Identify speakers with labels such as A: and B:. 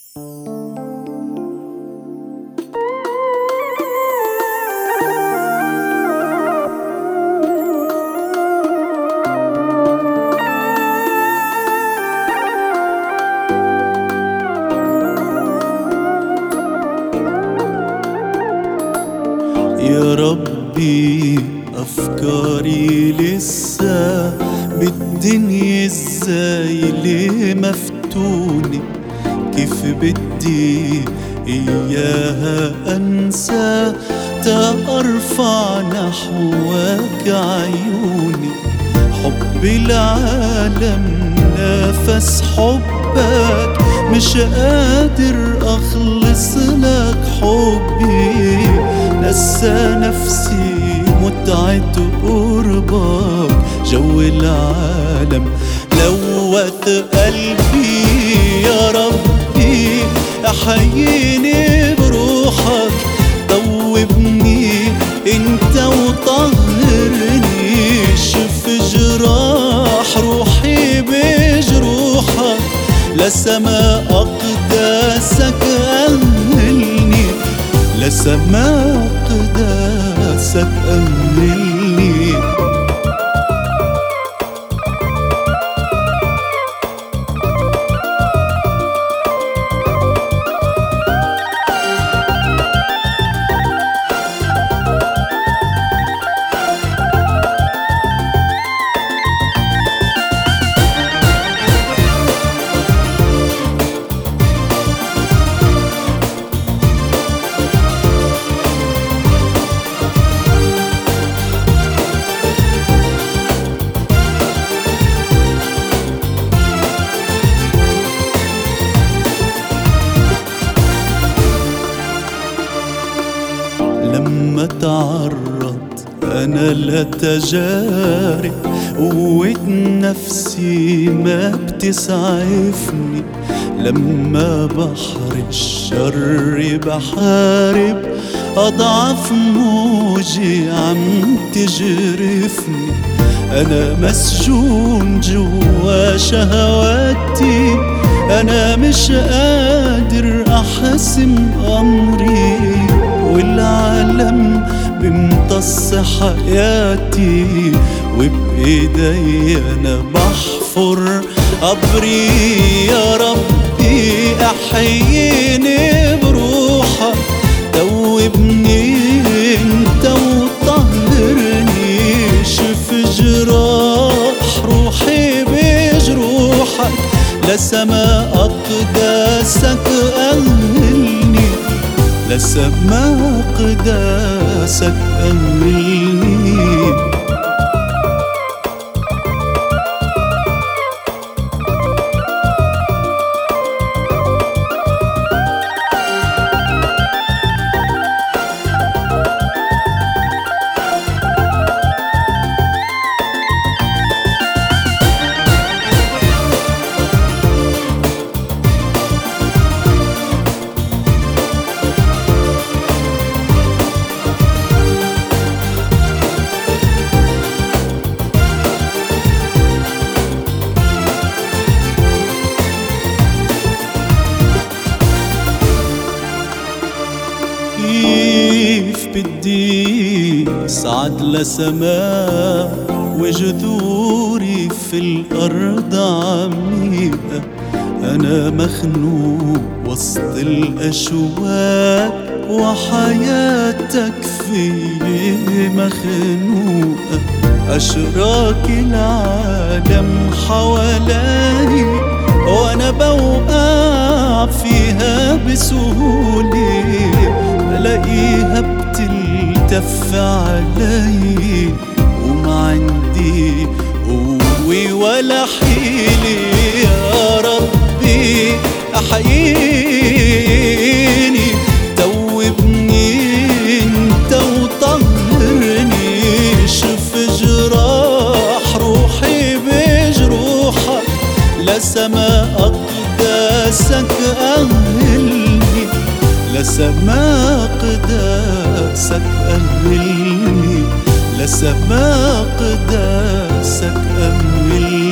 A: يا ربي أفكاري لسه بالدنيا ازاي ليه مفتوني، كيف بدي إياها أنسى تا أرفع نحوك عيوني. حب العالم نفس حبك، مش قادر أخلص لك حبي، نسى نفسي متعة قربك، جو العالم لوث قلبي. يا ربي أحييني بروحك، طوبني انت وطهرني، شف جراح روحي بجروحك، لسما أقداسك أهلني، لسما أقداسك أهلني. لما تعرض أنا لتجارب، قوة نفسي ما بتسعفني، لما بحر الشر بحارب، أضعف موجي عم تجرفني. أنا مسجون جوا شهواتي، أنا مش قادر أحسم أمري، والعالم بمتص حياتي، وبإيدي أنا بحفر قبري. يا ربي أحييني بروحك، توبني انت وطهرني، شف جراح روحي بجروحك، لسما أقداسك أهلني، لسما أقداسك أهلني. كيف بدي صعد لسماء وجذوري في الأرض عميقة، أنا مخنوق وسط الأشواق، وحياتك فيي مخنوقة. أشراك العالم حوالي، وأنا بوقع فيها بسهولة، بلاقيها بتلتف علي، وما عندي قوة ولا حيلة. يا ربي أحييني، توبني انت وطهرني، شف جراح روحي بجروحك، لسما أقداسك أهلني، لسما أقداسك أهلني، لسما أقداسك أهلني.